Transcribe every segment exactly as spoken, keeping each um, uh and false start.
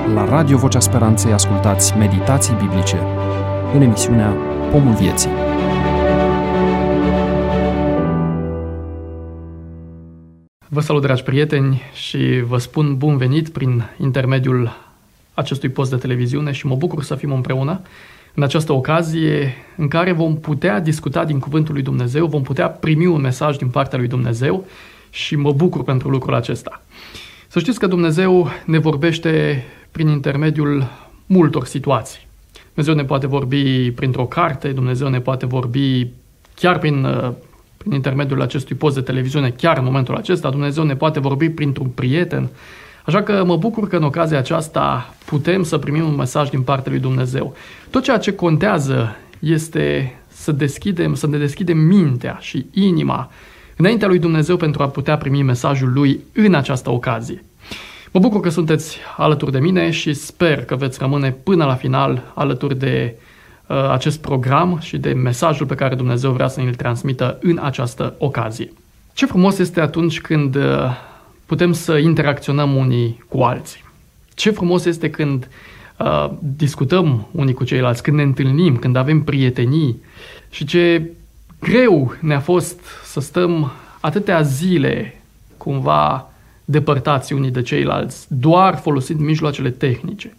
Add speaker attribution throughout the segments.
Speaker 1: La Radio Vocea Speranței ascultați meditații biblice în emisiunea Pomul Vieții.
Speaker 2: Vă salut, dragi prieteni, și vă spun bun venit prin intermediul acestui post de televiziune și mă bucur să fim împreună în această ocazie în care vom putea discuta din Cuvântul lui Dumnezeu, vom putea primi un mesaj din partea lui Dumnezeu și mă bucur pentru lucrul acesta. Să știți că Dumnezeu ne vorbește prin intermediul multor situații. Dumnezeu ne poate vorbi printr-o carte, Dumnezeu ne poate vorbi chiar prin, prin intermediul acestui post de televiziune, chiar în momentul acesta, Dumnezeu ne poate vorbi printr-un prieten. Așa că mă bucur că în ocazia aceasta putem să primim un mesaj din partea lui Dumnezeu. Tot ceea ce contează este să deschidem, să ne deschidem mintea și inima înaintea lui Dumnezeu pentru a putea primi mesajul lui în această ocazie. Mă bucur că sunteți alături de mine și sper că veți rămâne până la final alături de uh, acest program și de mesajul pe care Dumnezeu vrea să ne-l transmită în această ocazie. Ce frumos este atunci când uh, putem să interacționăm unii cu alții. Ce frumos este când uh, discutăm unii cu ceilalți, când ne întâlnim, când avem prietenii și ce greu ne-a fost să stăm atâtea zile cumva depărtați unii de ceilalți, doar folosind mijloacele tehnice.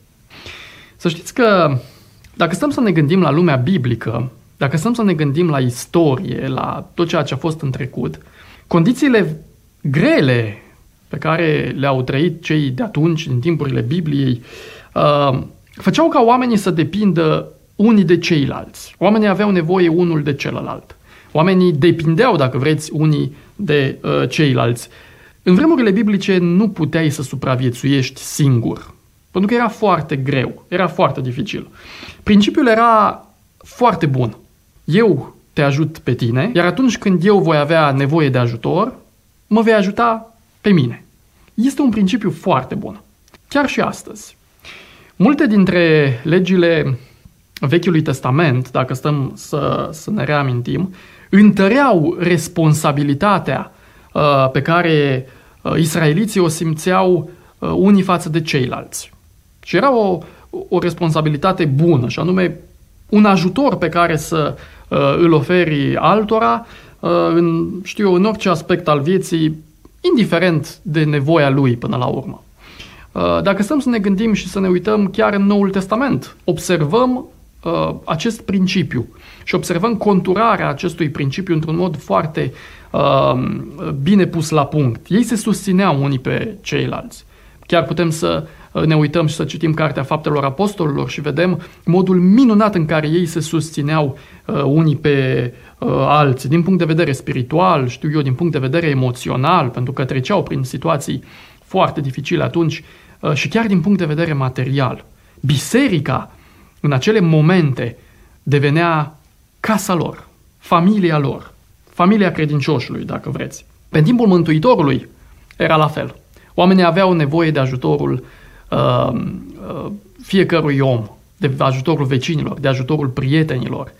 Speaker 2: Să știți că dacă stăm să ne gândim la lumea biblică, dacă stăm să ne gândim la istorie, la tot ceea ce a fost în trecut, condițiile grele pe care le-au trăit cei de atunci, din timpurile Bibliei, uh, făceau ca oamenii să depindă unii de ceilalți. Oamenii aveau nevoie unul de celălalt. Oamenii depindeau, dacă vreți, unii de uh, ceilalți. În vremurile biblice nu puteai să supraviețuiești singur, pentru că era foarte greu, era foarte dificil. Principiul era foarte bun. Eu te ajut pe tine, iar atunci când eu voi avea nevoie de ajutor, mă vei ajuta pe mine. Este un principiu foarte bun. Chiar și astăzi. Multe dintre legile Vechiului Testament, dacă stăm să, să ne reamintim, întăreau responsabilitatea uh, pe care uh, israeliții o simțeau uh, unii față de ceilalți. Și era o, o responsabilitate bună, și anume un ajutor pe care să uh, îl oferi altora uh, în, știu eu, în orice aspect al vieții, indiferent de nevoia lui până la urmă. Uh, dacă stăm să ne gândim și să ne uităm chiar în Noul Testament, observăm Uh, acest principiu și observăm conturarea acestui principiu într-un mod foarte uh, bine pus la punct. Ei se susțineau unii pe ceilalți. Chiar putem să ne uităm și să citim Cartea Faptelor Apostolilor și vedem modul minunat în care ei se susțineau uh, unii pe uh, alții, din punct de vedere spiritual, știu eu, din punct de vedere emoțional, pentru că treceau prin situații foarte dificile atunci, uh, și chiar din punct de vedere material. Biserica în acele momente devenea casa lor, familia lor, familia credincioșului, dacă vreți. Pe timpul Mântuitorului era la fel. Oamenii aveau nevoie de ajutorul uh, uh, fiecărui om, de ajutorul vecinilor, de ajutorul prietenilor.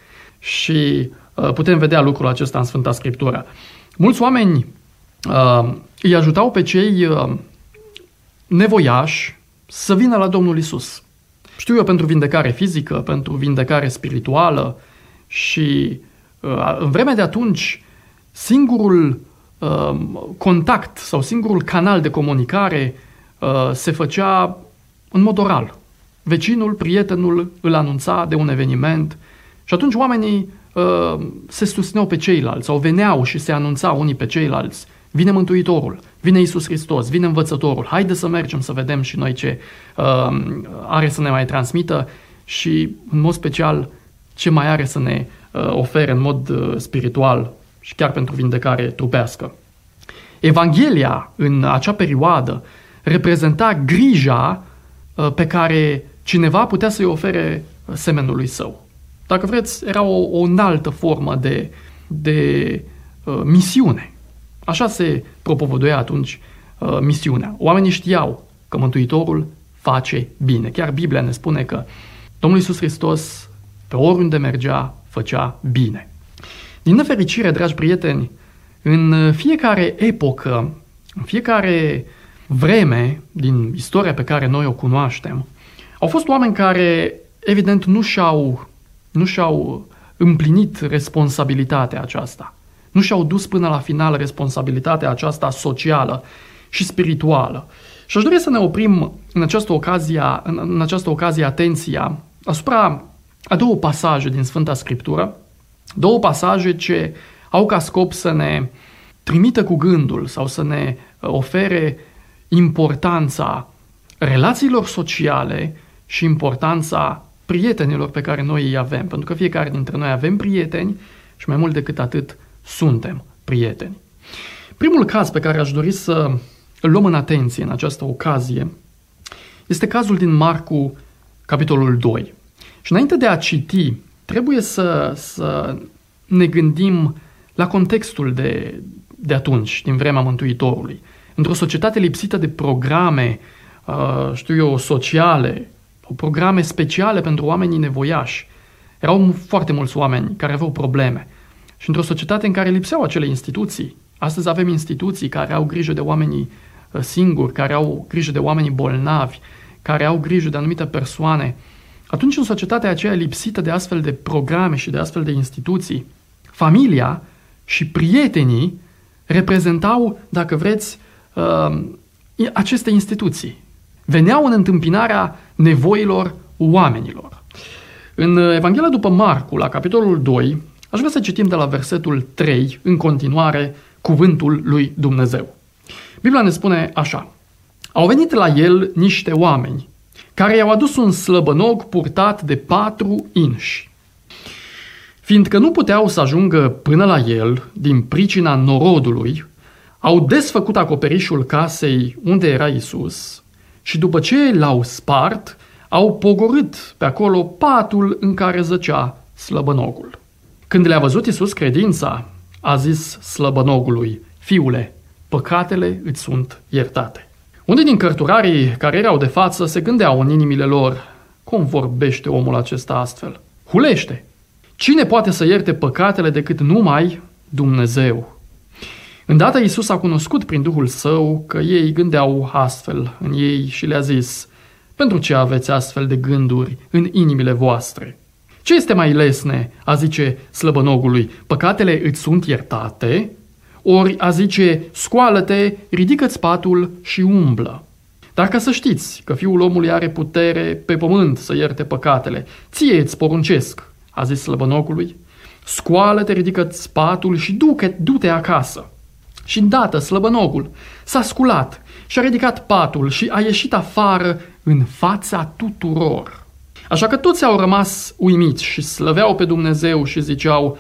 Speaker 2: Și uh, putem vedea lucrul acesta în Sfânta Scriptură. Mulți oameni uh, îi ajutau pe cei uh, nevoiași să vină la Domnul Iisus. Știu eu, pentru vindecare fizică, pentru vindecare spirituală și uh, în vremea de atunci singurul uh, contact sau singurul canal de comunicare uh, se făcea în mod oral. Vecinul, prietenul îl anunța de un eveniment și atunci oamenii uh, se susțineau pe ceilalți sau veneau și se anunțau unii pe ceilalți. Vine Mântuitorul, vine Iisus Hristos, vine Învățătorul, haide să mergem să vedem și noi ce uh, are să ne mai transmită și, în mod special, ce mai are să ne uh, ofere în mod uh, spiritual și chiar pentru vindecare trupească. Evanghelia, în acea perioadă, reprezenta grija uh, pe care cineva putea să-i ofere semenului său. Dacă vreți, era o, o înaltă formă de, de uh, misiune. Așa se propovăduia atunci uh, misiunea. Oamenii știau că Mântuitorul face bine. Chiar Biblia ne spune că Domnul Iisus Hristos, pe oriunde mergea, făcea bine. Din nefericire, dragi prieteni, în fiecare epocă, în fiecare vreme din istoria pe care noi o cunoaștem, Au fost oameni care, evident, nu și-au, nu și-au împlinit responsabilitatea aceasta. Nu și-au dus până la final responsabilitatea aceasta socială și spirituală. Și aș dori să ne oprim în această ocazie, în această ocazie atenția asupra a două pasaje din Sfânta Scriptură, două pasaje ce au ca scop să ne trimită cu gândul sau să ne ofere importanța relațiilor sociale și importanța prietenilor pe care noi îi avem. Pentru că fiecare dintre noi avem prieteni și mai mult decât atât suntem prieteni. Primul caz pe care aș dori să îl luăm în atenție în această ocazie este cazul din Marcu, capitolul doi. Și înainte de a citi, trebuie să, să ne gândim la contextul de, de atunci, din vremea Mântuitorului. Într-o societate lipsită de programe, uh, știu eu, sociale, programe speciale pentru oamenii nevoiași. Erau foarte mulți oameni care aveau probleme. Și într-o societate în care lipseau acele instituții. Astăzi avem instituții care au grijă de oamenii singuri, care au grijă de oamenii bolnavi, care au grijă de anumite persoane. Atunci, în societatea aceea lipsită de astfel de programe și de astfel de instituții, familia și prietenii reprezentau, dacă vreți, aceste instituții. Veneau în întâmpinarea nevoilor oamenilor. În Evanghelia după Marcu, la capitolul doi, aș vrea să citim de la versetul trei, în continuare, cuvântul lui Dumnezeu. Biblia ne spune așa: au venit la el niște oameni care i-au adus un slăbănog purtat de patru inși. Fiindcă nu puteau să ajungă până la el din pricina norodului, au desfăcut acoperișul casei unde era Iisus și după ce l-au spart, au pogorât pe acolo patul în care zăcea slăbănogul. Când le-a văzut Iisus credința, a zis slăbănogului: fiule, păcatele îți sunt iertate. Unii din cărturarii care erau de față se gândeau în inimile lor: cum vorbește omul acesta astfel? Hulește! Cine poate să ierte păcatele decât numai Dumnezeu? Îndată Iisus a cunoscut prin Duhul Său că ei gândeau astfel în ei și le-a zis: pentru ce aveți astfel de gânduri în inimile voastre? Ce este mai lesne a zice slăbănogului: păcatele îți sunt iertate? Ori a zice: scoală-te, ridică-ți patul și umblă. Dar ca să știți că Fiul omului are putere pe pământ să ierte păcatele, ție îți poruncesc, a zis slăbănogului, scoală-te, ridică-ți patul și du-te acasă. Și îndată slăbănogul s-a sculat și a ridicat patul și a ieșit afară în fața tuturor. Așa că toți au rămas uimiți și slăveau pe Dumnezeu și ziceau: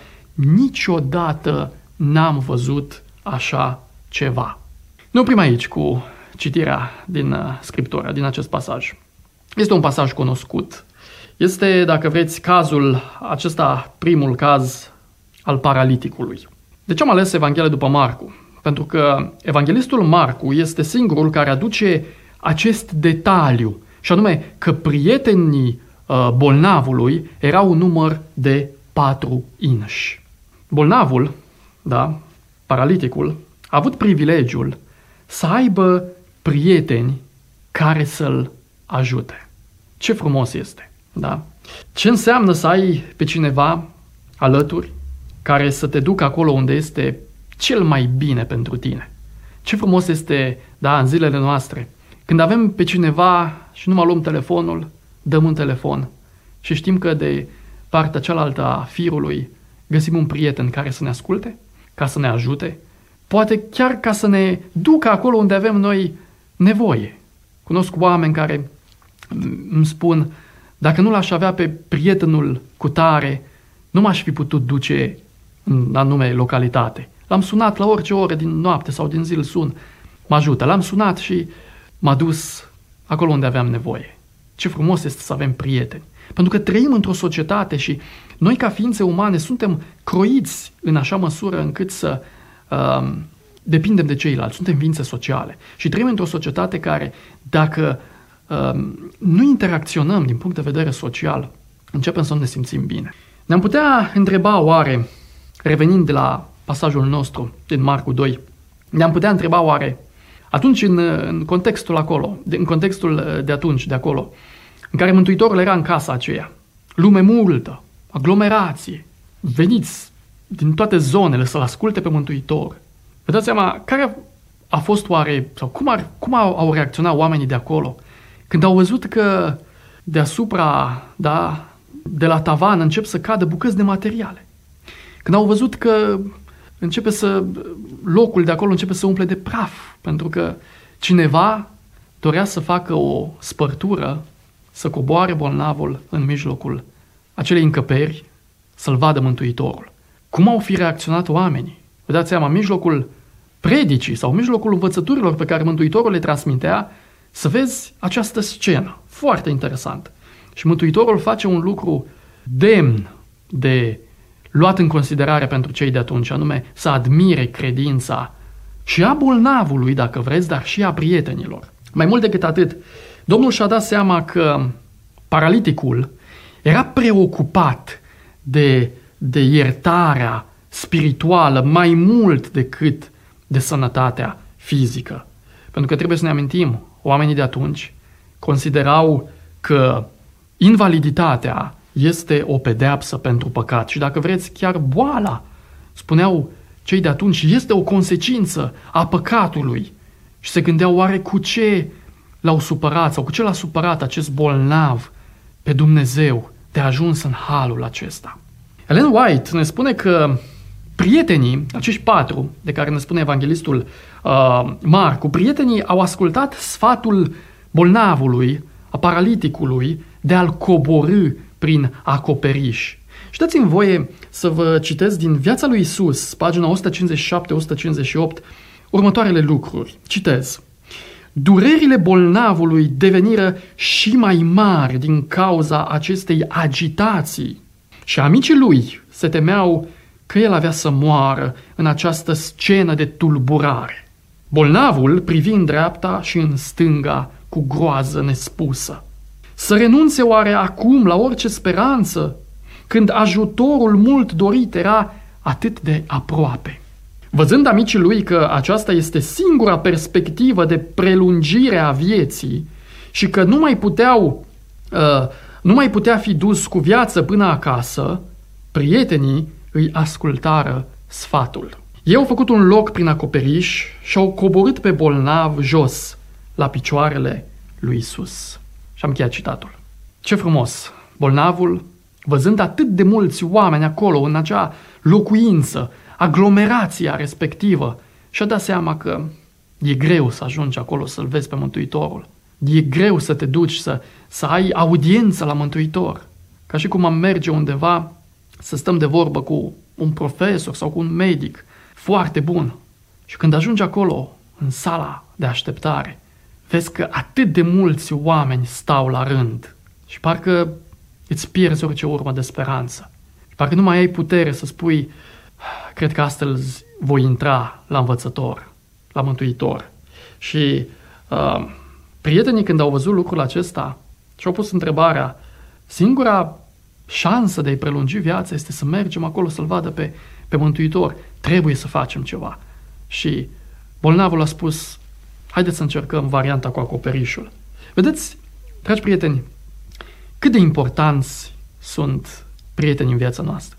Speaker 2: niciodată n-am văzut așa ceva. Ne oprim aici cu citirea din Scriptură, din acest pasaj. Este un pasaj cunoscut. Este, dacă vreți, cazul acesta, primul caz al paraliticului. De ce am ales Evanghelia după Marcu? Pentru că evanghelistul Marcu este singurul care aduce acest detaliu, și anume că prietenii uh, bolnavului erau un număr de patru inși. Bolnavul, da, paraliticul, a avut privilegiul să aibă prieteni care să-l ajute. Ce frumos este, da? Ce înseamnă să ai pe cineva alături care să te ducă acolo unde este cel mai bine pentru tine. Ce frumos este, da, în zilele noastre, când avem pe cineva și nu mai luăm telefonul, dăm un telefon și știm că de partea cealaltă a firului găsim un prieten care să ne asculte, ca să ne ajute, poate chiar ca să ne ducă acolo unde avem noi nevoie. Cunosc oameni care îmi spun: dacă nu l-aș avea pe prietenul cutare, nu m-aș fi putut duce în anume localitate. L-am sunat la orice oră din noapte sau din zi, îl sun, mă ajută. L-am sunat și m-a dus acolo unde aveam nevoie. Ce frumos este să avem prieteni. Pentru că trăim într-o societate și noi ca ființe umane suntem croiți în așa măsură încât să uh, depindem de ceilalți. Suntem ființe sociale. Și trăim într-o societate care, dacă uh, nu interacționăm din punct de vedere social, începem să nu ne simțim bine. Ne-am putea întreba oare, revenind de la pasajul nostru din Marcu doi, ne-am putea întreba oare, atunci în, în contextul acolo, în contextul de atunci, de acolo, în care Mântuitorul era în casa aceea. Lume multă, aglomerație, veniți din toate zonele să-L asculte pe Mântuitor. Vă dați seama care a fost oare, sau cum, ar, cum au, au reacționat oamenii de acolo când au văzut că deasupra, da, de la tavan încep să cadă bucăți de materiale. Când au văzut că începe să, locul de acolo începe să umple de praf, pentru că cineva dorea să facă o spărtură, să coboare bolnavul în mijlocul acelei încăperi, să-L vadă Mântuitorul. Cum au fi reacționat oamenii? Vă dați seama, în mijlocul predicii sau în mijlocul învățăturilor pe care Mântuitorul le transmitea, să vezi această scenă. Foarte interesant. Și Mântuitorul face un lucru demn de luat în considerare pentru cei de atunci, anume să admire credința și a bolnavului, dacă vreți, dar și a prietenilor. Mai mult decât atât, Domnul și-a dat seama că paraliticul era preocupat de, de iertarea spirituală mai mult decât de sănătatea fizică. Pentru că trebuie să ne amintim, oamenii de atunci considerau că invaliditatea este o pedeapsă pentru păcat și, dacă vreți, chiar boala, spuneau cei de atunci, este o consecință a păcatului. Și se gândeau, oare cu ce l-au supărat sau cu ce l-a supărat acest bolnav pe Dumnezeu de a ajuns în halul acesta. Ellen White ne spune că prietenii, acești patru de care ne spune evanghelistul uh, Marcu, prietenii au ascultat sfatul bolnavului, a paraliticului, de a-l coborî prin acoperiș. Și dați-mi voie să vă citesc din Viața lui Isus, pagina o sută cincizeci și șapte - o sută cincizeci și opt, următoarele lucruri. Citez. Durerile bolnavului deveniră și mai mari din cauza acestei agitații și amicii lui se temeau că el avea să moară în această scenă de tulburare. Bolnavul privi în dreapta și în stânga cu groază nespusă. Să renunțe oare acum la orice speranță, când ajutorul mult dorit era atât de aproape? Văzând amicii lui că aceasta este singura perspectivă de prelungire a vieții și că nu mai puteau, uh, nu mai putea fi dus cu viață până acasă, prietenii îi ascultară sfatul. Ei au făcut un loc prin acoperiș și au coborât pe bolnav jos, la picioarele lui Isus. Și am încheiat citatul. Ce frumos! Bolnavul, văzând atât de mulți oameni acolo, în acea locuință, aglomerația respectivă, și-a dat seama că e greu să ajungi acolo să-L vezi pe Mântuitorul. E greu să te duci, să, să ai audiență la Mântuitor. Ca și cum am merge undeva să stăm de vorbă cu un profesor sau cu un medic foarte bun. Și când ajungi acolo, în sala de așteptare, vezi că atât de mulți oameni stau la rând și parcă îți pierzi orice urmă de speranță. Și parcă nu mai ai putere să spui, cred că astăzi voi intra la învățător, la Mântuitor. Și uh, prietenii, când au văzut lucrul acesta, și-au pus întrebarea, singura șansă de a-i prelungi viața este să mergem acolo să-L vadă pe, pe Mântuitor. Trebuie să facem ceva. Și bolnavul a spus, haideți să încercăm varianta cu acoperișul. Vedeți, dragi prieteni, cât de importanți sunt prietenii în viața noastră.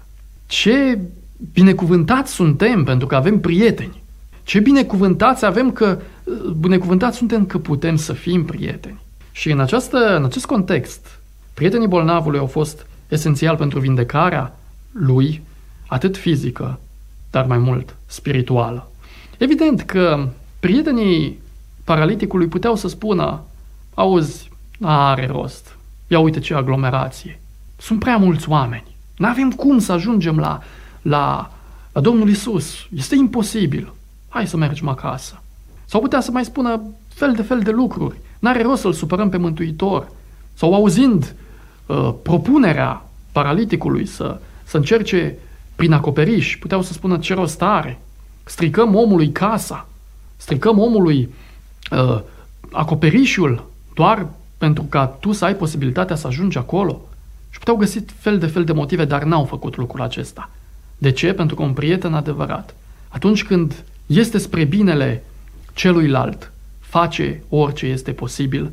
Speaker 2: Ce binecuvântați suntem pentru că avem prieteni. Ce binecuvântați avem că, binecuvântați suntem că putem să fim prieteni. Și în, această, în acest context, prietenii bolnavului au fost esențial pentru vindecarea lui, atât fizică, dar mai mult spirituală. Evident că prietenii paraliticului puteau să spună, auzi, n-are rost, ia uite ce aglomerație, sunt prea mulți oameni, n-avem cum să ajungem la, la, la Domnul Isus, este imposibil, hai să mergem acasă. Sau putea să mai spună fel de fel de lucruri, n-are rost să-L supărăm pe Mântuitor. Sau auzind uh, propunerea paraliticului să, să încerce prin acoperiș, puteau să spună ce rost are, stricăm omului casa, stricăm omului uh, acoperișul doar pentru ca tu să ai posibilitatea să ajungi acolo. Și puteau găsi fel de fel de motive, dar n-au făcut lucrul acesta. De ce? Pentru că un prieten adevărat, atunci când este spre binele celuilalt, face orice este posibil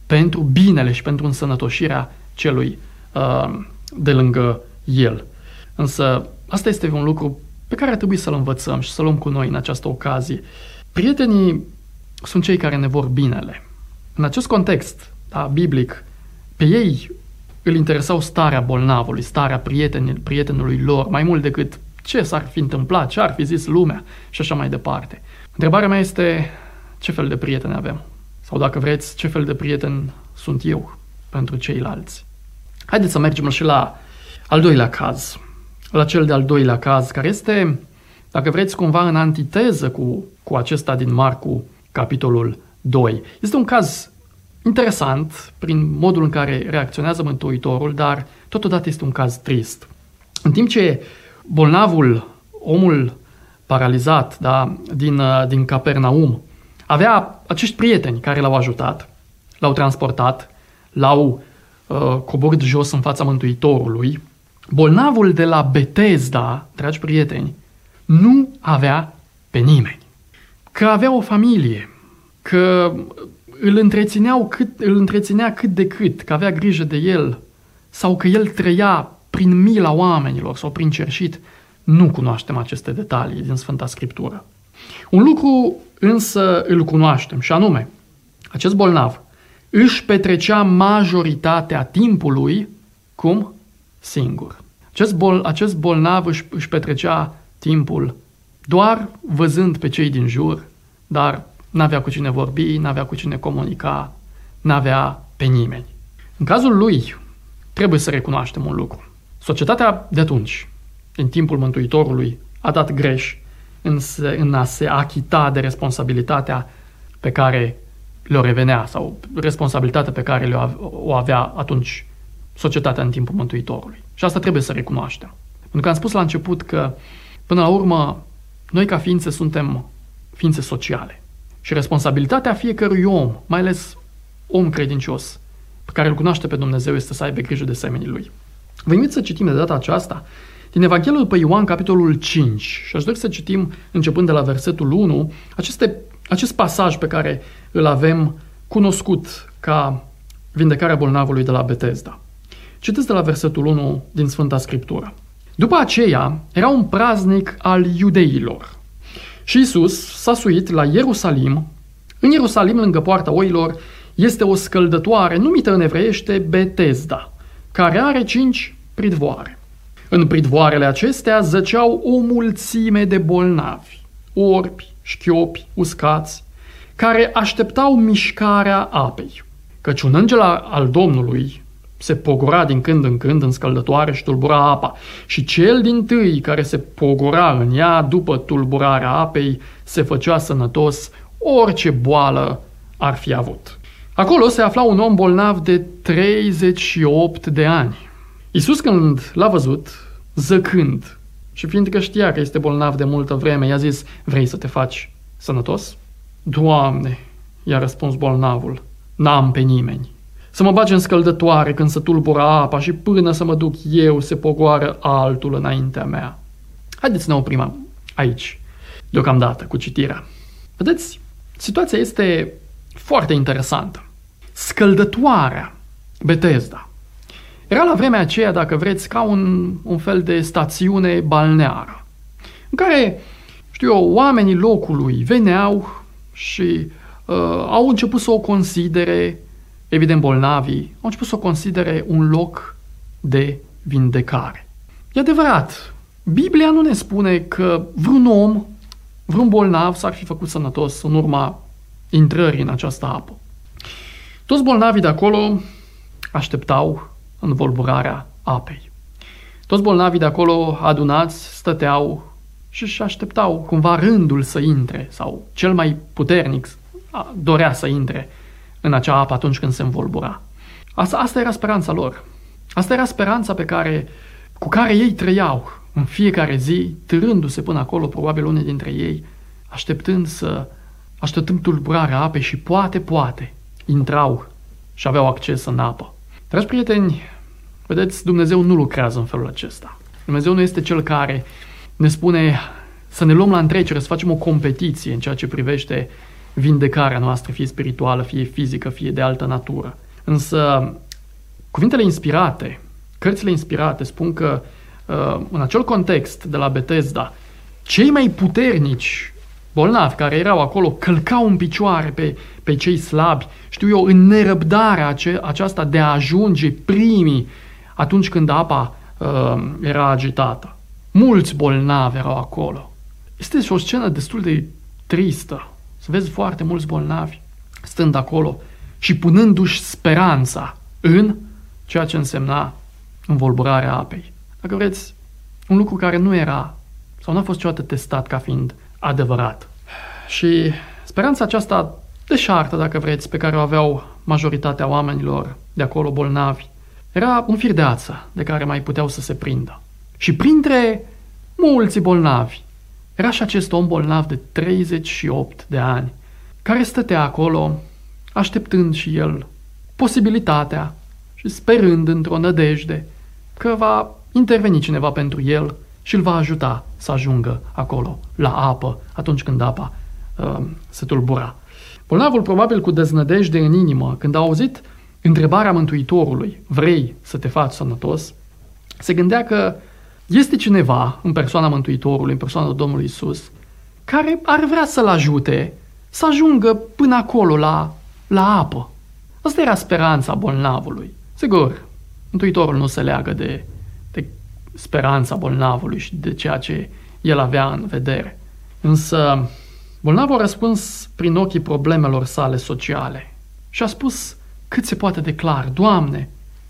Speaker 2: pentru binele și pentru însănătoșirea celui uh, de lângă el. Însă asta este un lucru pe care ar trebui să-l învățăm și să-l luăm cu noi în această ocazie. Prietenii sunt cei care ne vor binele. În acest context, da, biblic, pe ei îl interesau starea bolnavului, starea prietenului, prietenului lor, mai mult decât ce s-ar fi întâmplat, ce ar fi zis lumea și așa mai departe. Întrebarea mea este ce fel de prieteni avem? Sau dacă vreți, ce fel de prieten sunt eu pentru ceilalți? Haideți să mergem și la al doilea caz, la cel de-al doilea caz, care este, dacă vreți, cumva în antiteză cu, cu acesta din Marcu, capitolul doi. Este un caz interesant prin modul în care reacționează Mântuitorul, dar totodată este un caz trist. În timp ce bolnavul, omul paralizat, da, din, din Capernaum, avea acești prieteni care l-au ajutat, l-au transportat, l-au uh, coborât jos în fața Mântuitorului, bolnavul de la Betesda, dragi prieteni, nu avea pe nimeni. Că avea o familie, că îl întrețineau cât, îl întreținea cât de cât, că avea grijă de el, sau că el trăia prin mila oamenilor sau prin cerșit, nu cunoaștem aceste detalii din Sfânta Scriptură. Un lucru însă îl cunoaștem, și anume, acest bolnav își petrecea majoritatea timpului, cum? Singur. Acest, bol, acest bolnav își, își petrecea timpul doar văzând pe cei din jur, dar n-avea cu cine vorbi, n-avea cu cine comunica, n-avea pe nimeni. În cazul lui, trebuie să recunoaștem un lucru. Societatea de atunci, în timpul Mântuitorului, a dat greș în, se, în a se achita de responsabilitatea pe care le-o revenea sau responsabilitatea pe care le-o o avea atunci societatea în timpul Mântuitorului. Și asta trebuie să recunoaștem. Pentru că am spus la început că, până la urmă, noi ca ființe suntem ființe sociale. Și responsabilitatea fiecărui om, mai ales om credincios, pe care îl cunoaște pe Dumnezeu, este să aibă grijă de semenii lui. Vă invit să citim de data aceasta din Evanghelul pe Ioan, capitolul cinci. Și aș dori să citim, începând de la versetul unu, aceste, acest pasaj pe care îl avem cunoscut ca vindecarea bolnavului de la Betesda. Citesc de la versetul unu din Sfânta Scriptură. După aceea, era un praznic al iudeilor. Și Iisus s-a suit la Ierusalim. În Ierusalim, lângă poarta oilor, este o scăldătoare numită în evreiește Betesda, care are cinci pridvoare. În pridvoarele acestea zăceau o mulțime de bolnavi, orbi, șchiopi, uscați, care așteptau mișcarea apei. Căci un înger al Domnului se pogora din când în când în scăldătoare și tulbura apa, și cel dintâi care se pogora în ea după tulburarea apei se făcea sănătos, orice boală ar fi avut. Acolo se afla un om bolnav de treizeci și opt de ani. Iisus, când l-a văzut, zăcând, și fiindcă știa că este bolnav de multă vreme, i-a zis: vrei să te faci sănătos? Doamne, i-a răspuns bolnavul, n-am pe nimeni să mă bage în scăldătoare când se tulbură apa și până să mă duc eu se pogoară altul înaintea mea. Haideți să ne oprim aici, deocamdată, cu citirea. Vedeți, situația este foarte interesantă. Scăldătoarea Betesda era la vremea aceea, dacă vreți, ca un, un fel de stațiune balneară, în care, știu eu, oamenii locului veneau și uh, au început să o considere, evident bolnavii, au început să o considere un loc de vindecare. E adevărat, Biblia nu ne spune că vreun om, vreun bolnav s-ar fi făcut sănătos în urma intrării în această apă. Toți bolnavii de acolo așteptau învolburarea apei. Toți bolnavii de acolo adunați stăteau și își așteptau cumva rândul să intre, sau cel mai puternic dorea să intre în acea apă atunci când se învolbura. Asta, asta era speranța lor. Asta era speranța pe care, cu care ei trăiau în fiecare zi, târându-se până acolo, probabil unii dintre ei, așteptând să așteptând tulburarea apei și poate, poate, intrau și aveau acces în apă. Dragi prieteni, vedeți, Dumnezeu nu lucrează în felul acesta. Dumnezeu nu este cel care ne spune să ne luăm la întrecere, să facem o competiție în ceea ce privește vindecarea noastră, fie spirituală, fie fizică, fie de altă natură. Însă, cuvintele inspirate, cărțile inspirate spun că în acel context de la Betesda, cei mai puternici bolnavi care erau acolo călcau în picioare pe, pe cei slabi, știu eu, în nerăbdarea ace- aceasta de a ajunge primii atunci când apa uh, era agitată. Mulți bolnavi erau acolo. Este și o scenă destul de tristă. Să vezi foarte mulți bolnavi stând acolo și punându-și speranța în ceea ce însemna învolburarea apei. Dacă vreți, un lucru care nu era sau nu a fost niciodată testat ca fiind adevărat. Și speranța aceasta deșartă, dacă vreți, pe care o aveau majoritatea oamenilor de acolo bolnavi, era un fir de ață de care mai puteau să se prindă. Și printre mulți bolnavi era și acest om bolnav de treizeci și opt de ani, care stătea acolo așteptând și el posibilitatea și sperând într-o nădejde că va interveni cineva pentru el și îl va ajuta să ajungă acolo, la apă, atunci când apa uh, se tulbura. Bolnavul, probabil cu deznădejde în inimă, când a auzit întrebarea Mântuitorului, vrei să te faci sănătos, se gândea că este cineva în persoana Mântuitorului, în persoana Domnului Iisus, care ar vrea să-l ajute să ajungă până acolo, la, la apă. Asta era speranța bolnavului. Sigur, Mântuitorul nu se leagă de, de speranța bolnavului și de ceea ce el avea în vedere. Însă, bolnavul a răspuns prin ochii problemelor sale sociale și a spus cât se poate de clar, Doamne,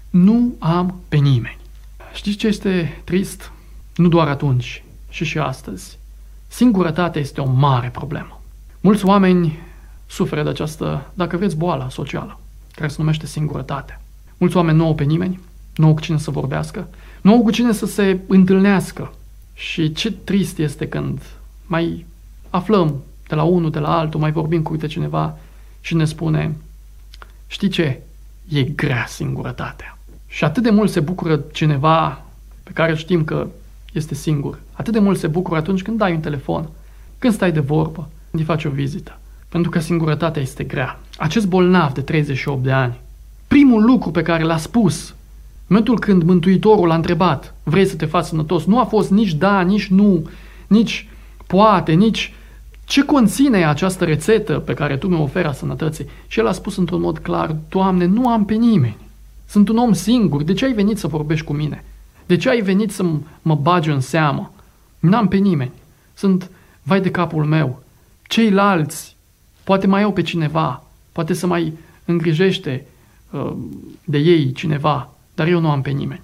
Speaker 2: nu am pe nimeni. Știți ce este trist? Nu doar atunci, și și astăzi. Singurătatea este o mare problemă. Mulți oameni suferă de această, dacă vreți, boală socială, care se numește singurătatea. Mulți oameni nu au pe nimeni, nu au cu cine să vorbească, nu au cu cine să se întâlnească. Și ce trist este când mai aflăm de la unul, de la altul, mai vorbim cu uite cineva și ne spune, știi ce? E grea singurătatea. Și atât de mult se bucură cineva pe care știm că este singur. Atât de mult se bucură atunci când dai un telefon, când stai de vorbă, când îi faci o vizită. Pentru că singurătatea este grea. Acest bolnav de treizeci și opt de ani, primul lucru pe care l-a spus în momentul când Mântuitorul l-a întrebat, vrei să te faci sănătos, nu a fost nici da, nici nu, nici poate, nici ce conține această rețetă pe care tu mi-o oferi a sănătății. Și el a spus într-un mod clar, Doamne, nu am pe nimeni. Sunt un om singur, de ce ai venit să vorbești cu mine? De ce ai venit să mă bagi în seamă? N-am pe nimeni. Sunt, vai de capul meu. Ceilalți, poate mai au pe cineva, poate să mai îngrijește uh, de ei cineva, dar eu nu am pe nimeni.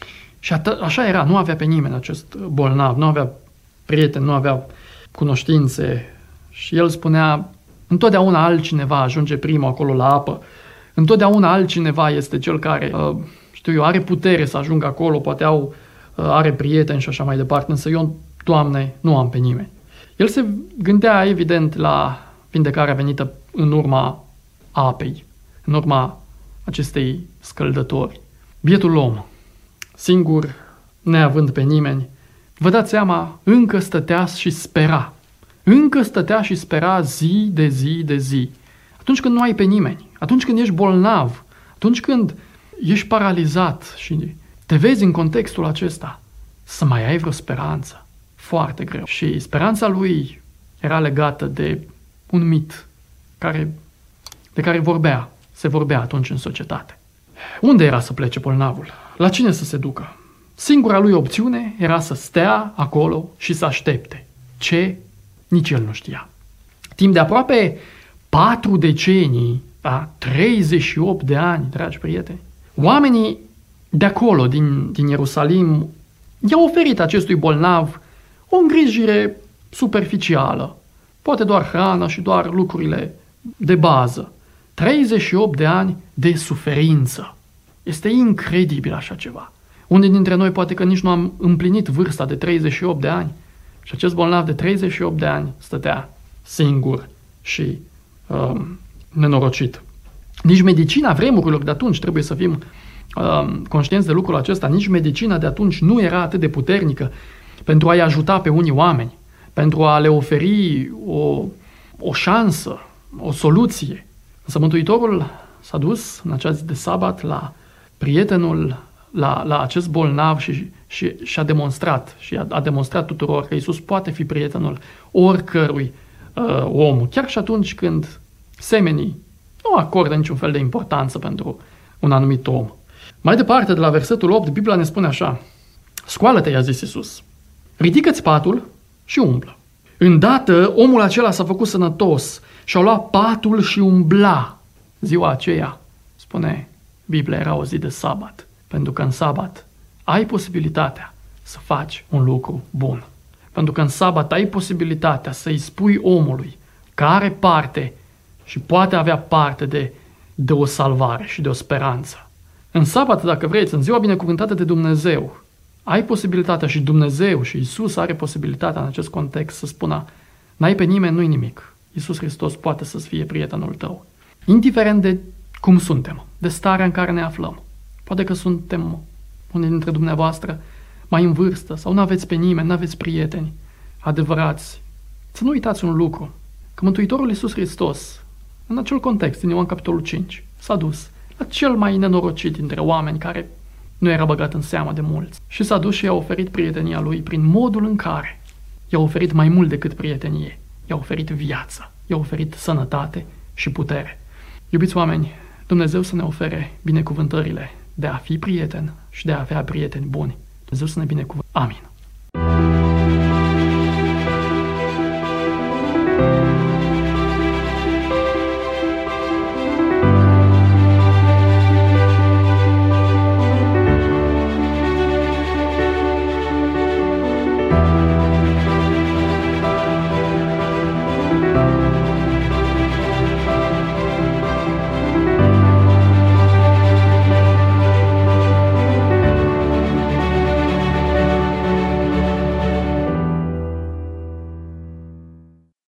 Speaker 2: Și at- așa era, nu avea pe nimeni acest bolnav, nu avea prieteni, nu avea cunoștințe. Și el spunea, întotdeauna altcineva ajunge primul acolo la apă, întotdeauna altcineva este cel care, uh, știu eu, are putere să ajungă acolo, poate au, uh, are prieteni și așa mai departe, însă eu, Doamne, nu am pe nimeni. El se gândea evident la vindecarea venită în urma apei, în urma acestei scăldători. Bietul om, singur, neavând pe nimeni, vă dați seama, încă stătea și spera. Încă stătea și spera zi de zi de zi. Atunci când nu ai pe nimeni, atunci când ești bolnav, atunci când ești paralizat și te vezi în contextul acesta, să mai ai vreo speranță. Foarte greu. Și speranța lui era legată de un mit care, de care vorbea, se vorbea atunci în societate. Unde era să plece bolnavul? La cine să se ducă? Singura lui opțiune era să stea acolo și să aștepte. Ce? Nici el nu știa. Timp de aproape patru decenii, da? treizeci și opt de ani, dragi prieteni, oamenii de acolo, din, din Ierusalim, i-au oferit acestui bolnav o îngrijire superficială, poate doar hrană și doar lucrurile de bază. treizeci și opt de ani de suferință. Este incredibil așa ceva. Unii dintre noi poate că nici nu am împlinit vârsta de treizeci și opt de ani și acest bolnav de treizeci și opt de ani stătea singur și um, nenorocit. Nici medicina vremurilor de atunci, trebuie să fim um, conștienți de lucrul acesta, nici medicina de atunci nu era atât de puternică pentru a-i ajuta pe unii oameni, pentru a le oferi o, o șansă o soluție. Însă Mântuitorul s-a dus în acea zi de sabat la prietenul, la, la acest bolnav și, și, și a demonstrat și a, a demonstrat tuturor că Iisus poate fi prietenul oricărui uh, om, chiar și atunci când semenii nu acordă niciun fel de importanță pentru un anumit om. Mai departe, de la versetul opt, Biblia ne spune așa: scoală-te, i-a zis Iisus, ridică-ți patul și umblă. Îndată omul acela s-a făcut sănătos și a luat patul și umbla. Ziua aceea, spune Biblia, era o zi de sabat, pentru că în sabat ai posibilitatea să faci un lucru bun. Pentru că în sabat ai posibilitatea să-i spui omului că are parte și poate avea parte de, de o salvare și de o speranță. În sabat, dacă vreți, în ziua binecuvântată de Dumnezeu, ai posibilitatea și Dumnezeu și Iisus are posibilitatea în acest context să spună: n-ai pe nimeni, nu-i nimic. Iisus Hristos poate să-ți fie prietenul tău. Indiferent de cum suntem, de starea în care ne aflăm. Poate că suntem unii dintre dumneavoastră mai în vârstă sau nu aveți pe nimeni, nu aveți prieteni adevărați. Să nu uitați un lucru, că Mântuitorul Iisus Hristos, în acel context, din Ioan capitolul cinci, s-a dus la cel mai nenorocit dintre oameni care nu era băgat în seamă de mulți. Și s-a dus și i-a oferit prietenia lui prin modul în care i-a oferit mai mult decât prietenie. I-a oferit viață, i-a oferit sănătate și putere. Iubiți oameni, Dumnezeu să ne ofere binecuvântările de a fi prieten și de a avea prieteni buni. Dumnezeu să ne binecuvânteze. Amin.